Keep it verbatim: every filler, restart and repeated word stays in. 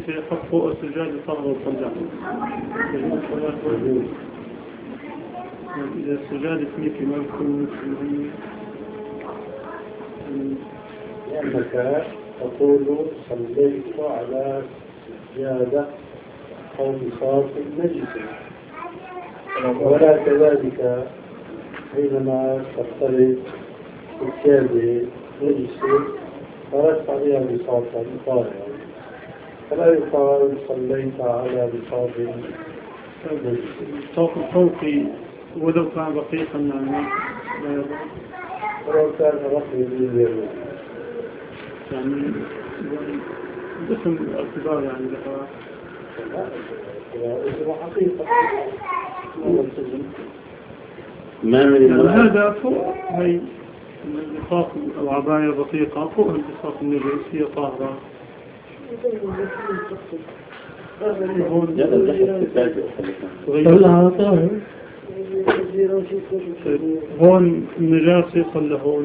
يحط فوق السجاد الطهر والصلاة. إذا السجاد فيك ما يكون لأنك تقول صليت على سجادة أو بساط نجس، ولا كذلك حينما تختلط سجادة نجسة فرست عليها بساطا طاهرا فلا يقال صليت على بساط نجس. الطوق الفوقي ولو كان رقيقا يعني لا يضر. ولو كان رقيقا يضر يعني جسم الاعتبار يعني لها حقيقة ما من يعني هذا فوق هي البساط أو عباية رقيقة فوق البساط النجس هي طاهرة. هون النجاسة يصل هون